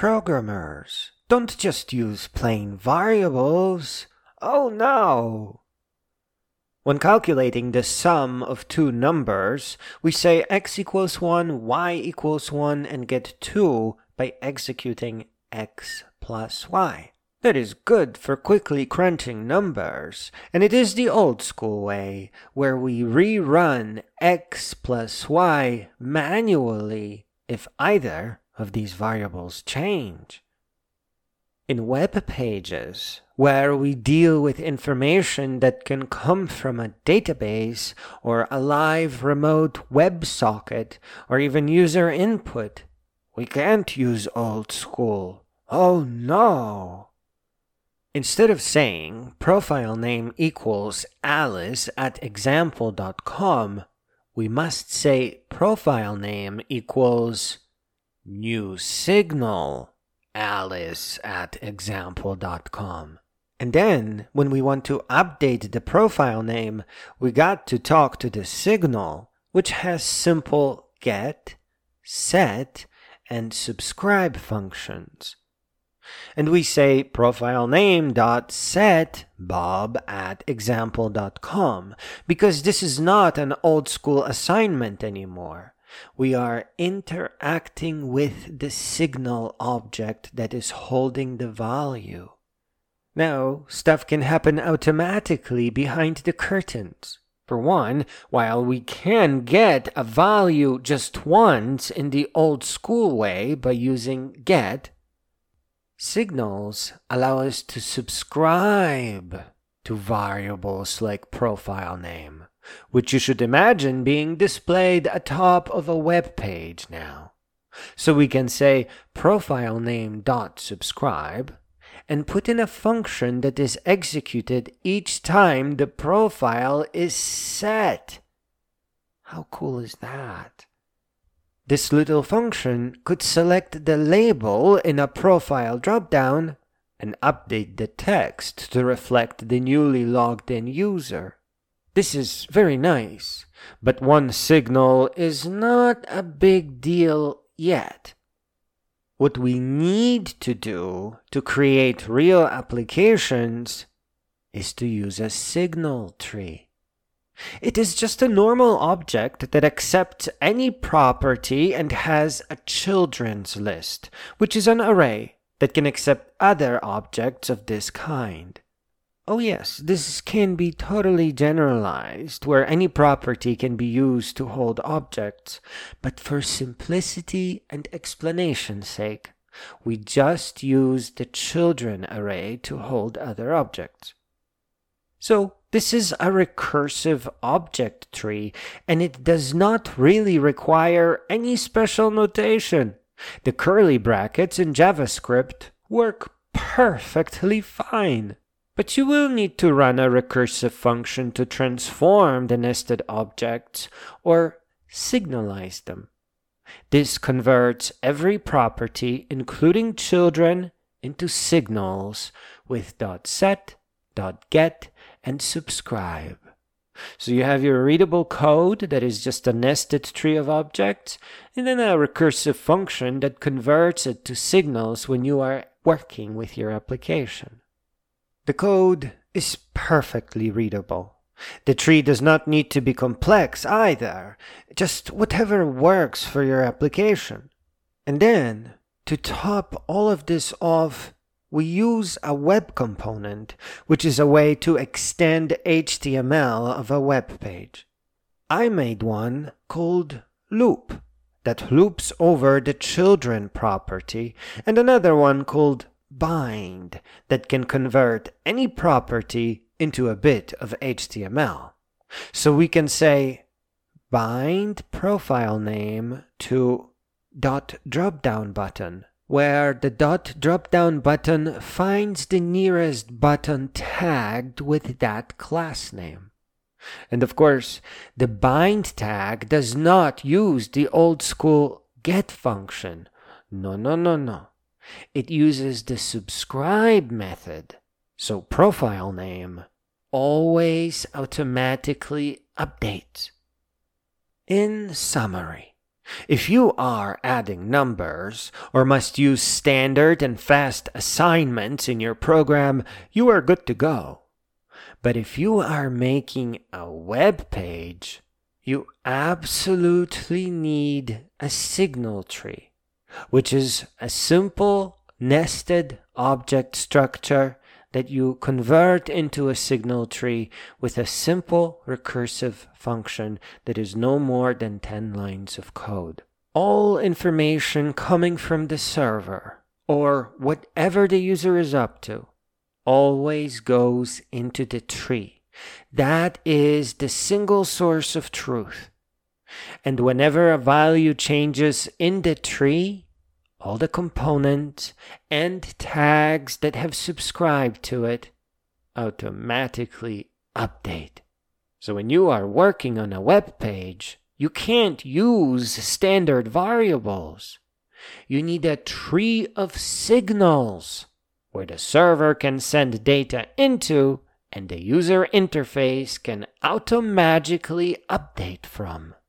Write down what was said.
programmers. Don't just use plain variables. Oh no! When calculating the sum of two numbers, we say x equals 1, y equals 1, and get 2 by executing x plus y. That is good for quickly crunching numbers, and it is the old school way, where we rerun x plus y manually if either of these variables change. In web pages, where we deal with information that can come from a database or a live remote WebSocket or even user input, we can't use old school. Oh no! Instead of saying profile name equals alice@example.com, we must say profile name equals new signal alice@example.com. And then, when we want to update the profile name, we got to talk to the signal, which has simple get, set, and subscribe functions. And we say profile name.set bob@example.com because this is not an old school assignment anymore. We are interacting with the signal object that is holding the value. Now, stuff can happen automatically behind the curtains. For one, while we can get a value just once in the old school way by using get, signals allow us to subscribe to variables like profile name, which you should imagine being displayed atop of a web page now. So we can say profile name.subscribe and put in a function that is executed each time the profile is set. How cool is that? This little function could select the label in a profile dropdown and update the text to reflect the newly logged in user. This is very nice, but one signal is not a big deal yet. What we need to do to create real applications is to use a signal tree. It is just a normal object that accepts any property and has a children's list, which is an array that can accept other objects of this kind. Oh yes, this can be totally generalized, where any property can be used to hold objects, but for simplicity and explanation's sake, we just use the children array to hold other objects. So, this is a recursive object tree, and it does not really require any special notation. The curly brackets in JavaScript work perfectly fine. But you will need to run a recursive function to transform the nested objects or signalize them. This converts every property, including children, into signals with .set, .get, and subscribe. So you have your readable code that is just a nested tree of objects, and then a recursive function that converts it to signals when you are working with your application. The code is perfectly readable. The tree does not need to be complex either, just whatever works for your application. And then, to top all of this off, we use a web component, which is a way to extend HTML of a web page. I made one called loop that loops over the children property, and another one called bind that can convert any property into a bit of HTML. So we can say bind profile name to .dropdown button, where the .dropdown button finds the nearest button tagged with that class name. And of course, the bind tag does not use the old school get function. No. It uses the subscribe method, so profile name always automatically updates. In summary, If you are adding numbers or must use standard and fast assignments in your program, you are good to go. But if you are making a web page, you absolutely need a signal tree, which is a simple nested object structure that you convert into a signal tree with a simple recursive function that is no more than 10 lines of code. All information coming from the server, or whatever the user is up to, always goes into the tree. That is the single source of truth. And whenever a value changes in the tree, all the components and tags that have subscribed to it automatically update. So when you are working on a web page, you can't use standard variables. You need a tree of signals where the server can send data into and the user interface can automagically update from.